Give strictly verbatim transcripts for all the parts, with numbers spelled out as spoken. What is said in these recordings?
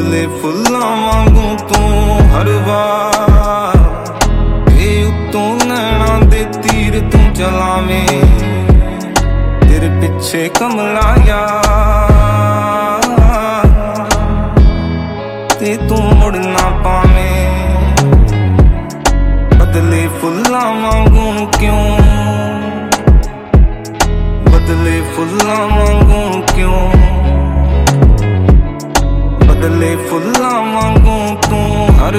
बदले फुल्लां वांगू तू हर वार ते उत्तों नैना दे तीर तू चलावें तेरे पिछे कमला यार ते तू मुड़ ना पावें बदले फुल्लां वांगू क्यों बदले फुल्लां वांगू क्यों बदले फुल्लां वांगू तू हर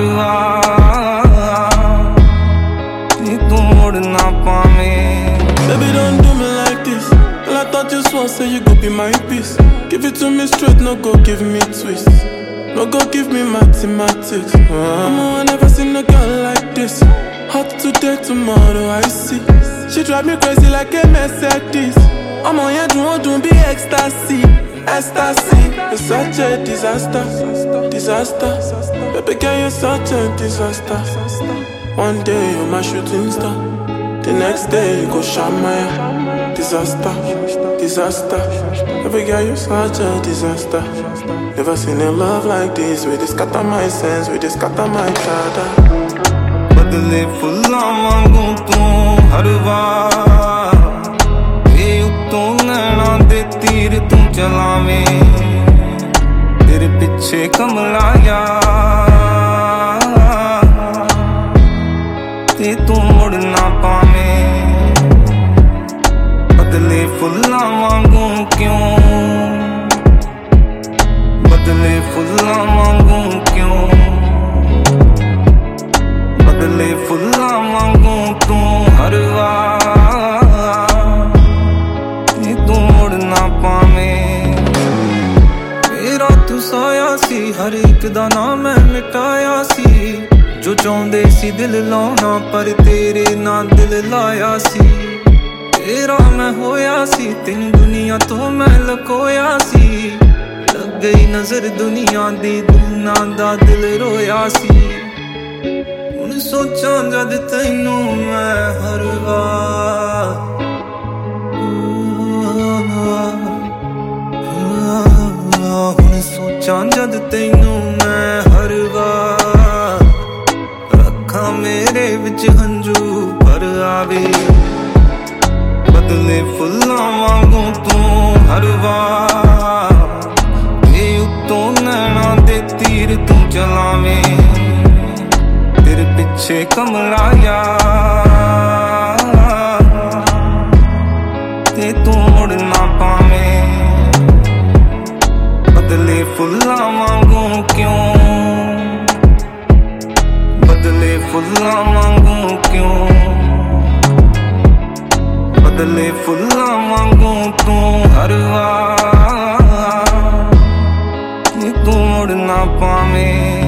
वार ते तू मुड़ ना पावें। Baby, don't do me like this. Well, I thought you swore, say you go be my peace. Give it to me straight, no go give me twists. No go give me mathematics. uh, I never seen a girl like this. Hot today, tomorrow I see. She drive me crazy like a Mercedes. I'm on your drone, don't be ecstasy. Ecstasy, you're such a disaster. Disaster, baby girl, you're such a disaster. One day you're my shooting star, the next day you go Shamaya. Disaster, disaster, baby girl, you're such a disaster. Never seen a love like this. We just scatter my sense, we just scatter my chada. बदले फुल्लां वांगू तू हर वार ते उत्तों नैना दे तीर तू चलावें तेरे पिछे कमला यार ते तू मुड़ ना पावें बदले फुल्लां वांगू क्यों बदले फुल्लां वांगू क्यों बदले फुल्लां वांगू तू हर वार ते तू मुड़ ना पावें। मेरा तू साया सी हर एक दा नाम मैं मिटाया सी जो चाहुंदे सी दिल लाउणा पर तेरे ना दिल लाया सी। तेरा मैं होया सी तेन दुनिया तो मैं लकोया सी लग गई नजर दुनिया दी दुना दा दिल रोया सी। हुण सोचां जद तैनू मैं हर वार हुण सोचां जद तैनू मैं हर वार रखां मेरे विच हंजू भर आवे बदले फुल्लां वांगू तू हर वार ते उत्तों नैना दे तीर तू चलावें तेरे पिछे कमला यार ते तू मुड़ ना पावें बदले फुल्लां वांगू क्यों बदले फुल्लां वांगू क्यों बदले फुल्लां वांगू तू हर वार ते तू मुड़ ना पावें।